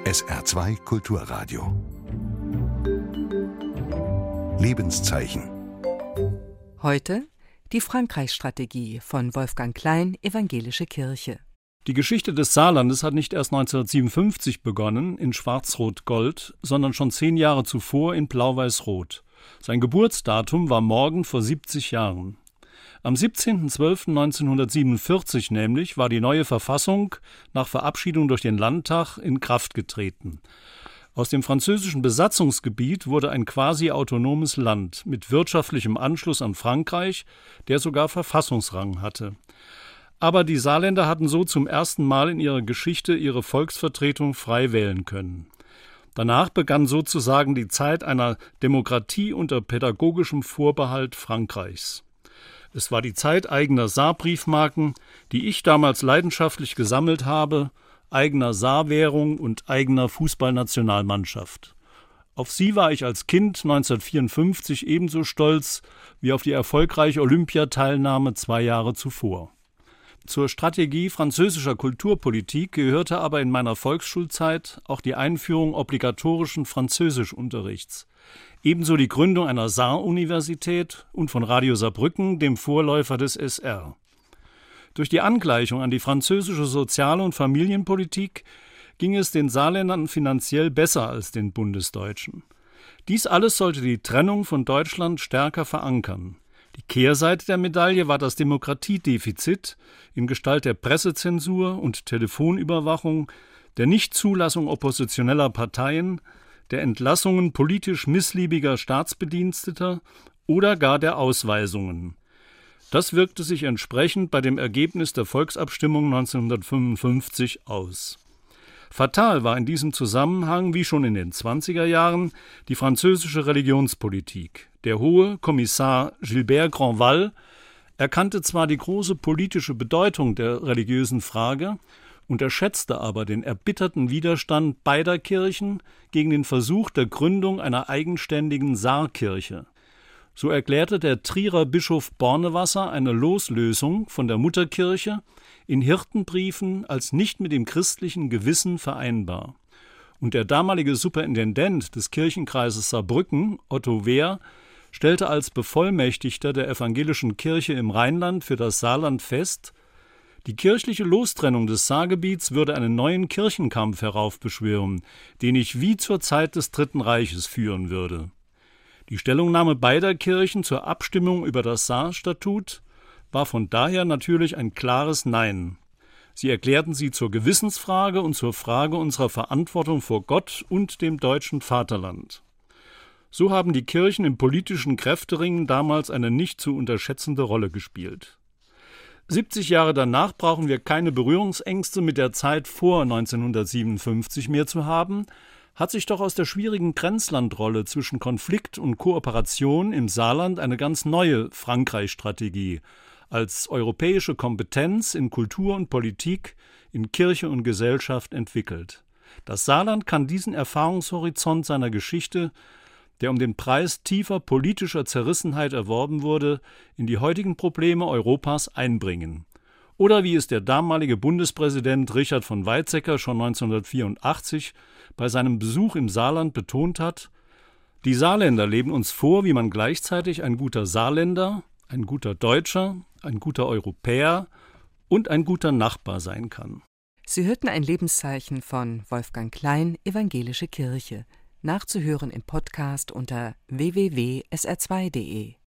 SR2 Kulturradio. Lebenszeichen. Heute die Frankreich-Strategie von Wolfgang Klein, Evangelische Kirche. Die Geschichte des Saarlandes hat nicht erst 1957 begonnen, in Schwarz-Rot-Gold, sondern schon 10 Jahre zuvor in Blau-Weiß-Rot. Sein Geburtsdatum war morgen vor 70 Jahren. Am 17.12.1947 nämlich war die neue Verfassung nach Verabschiedung durch den Landtag in Kraft getreten. Aus dem französischen Besatzungsgebiet wurde ein quasi autonomes Land mit wirtschaftlichem Anschluss an Frankreich, der sogar Verfassungsrang hatte. Aber die Saarländer hatten so zum ersten Mal in ihrer Geschichte ihre Volksvertretung frei wählen können. Danach begann sozusagen die Zeit einer Demokratie unter pädagogischem Vorbehalt Frankreichs. Es war die Zeit eigener Saarbriefmarken, die ich damals leidenschaftlich gesammelt habe, eigener Saarwährung und eigener Fußballnationalmannschaft. Auf sie war ich als Kind 1954 ebenso stolz wie auf die erfolgreiche Olympiateilnahme 2 Jahre zuvor. Zur Strategie französischer Kulturpolitik gehörte aber in meiner Volksschulzeit auch die Einführung obligatorischen Französischunterrichts. Ebenso die Gründung einer Saar-Universität und von Radio Saarbrücken, dem Vorläufer des SR. Durch die Angleichung an die französische Sozial- und Familienpolitik ging es den Saarländern finanziell besser als den Bundesdeutschen. Dies alles sollte die Trennung von Deutschland stärker verankern. Die Kehrseite der Medaille war das Demokratiedefizit in Gestalt der Pressezensur und Telefonüberwachung, der Nichtzulassung oppositioneller Parteien, der Entlassungen politisch missliebiger Staatsbediensteter oder gar der Ausweisungen. Das wirkte sich entsprechend bei dem Ergebnis der Volksabstimmung 1955 aus. Fatal war in diesem Zusammenhang, wie schon in den 20er Jahren, die französische Religionspolitik. Der hohe Kommissar Gilbert Grandval erkannte zwar die große politische Bedeutung der religiösen Frage, unterschätzte aber den erbitterten Widerstand beider Kirchen gegen den Versuch der Gründung einer eigenständigen Saarkirche. So erklärte der Trierer Bischof Bornewasser eine Loslösung von der Mutterkirche in Hirtenbriefen als nicht mit dem christlichen Gewissen vereinbar. Und der damalige Superintendent des Kirchenkreises Saarbrücken, Otto Wehr, stellte als Bevollmächtigter der evangelischen Kirche im Rheinland für das Saarland fest, die kirchliche Lostrennung des Saargebiets würde einen neuen Kirchenkampf heraufbeschwören, den ich wie zur Zeit des Dritten Reiches führen würde. Die Stellungnahme beider Kirchen zur Abstimmung über das Saarstatut war von daher natürlich ein klares Nein. Sie erklärten sie zur Gewissensfrage und zur Frage unserer Verantwortung vor Gott und dem deutschen Vaterland. So haben die Kirchen im politischen Kräfteringen damals eine nicht zu unterschätzende Rolle gespielt. 70 Jahre danach brauchen wir keine Berührungsängste mit der Zeit vor 1957 mehr zu haben, hat sich doch aus der schwierigen Grenzlandrolle zwischen Konflikt und Kooperation im Saarland eine ganz neue Frankreich-Strategie als europäische Kompetenz in Kultur und Politik, in Kirche und Gesellschaft entwickelt. Das Saarland kann diesen Erfahrungshorizont seiner Geschichte, der um den Preis tiefer politischer Zerrissenheit erworben wurde, in die heutigen Probleme Europas einbringen. Oder wie es der damalige Bundespräsident Richard von Weizsäcker schon 1984 bei seinem Besuch im Saarland betont hat: Die Saarländer leben uns vor, wie man gleichzeitig ein guter Saarländer, ein guter Deutscher, ein guter Europäer und ein guter Nachbar sein kann. Sie hörten ein Lebenszeichen von Wolfgang Klein, Evangelische Kirche. Nachzuhören im Podcast unter www.sr2.de.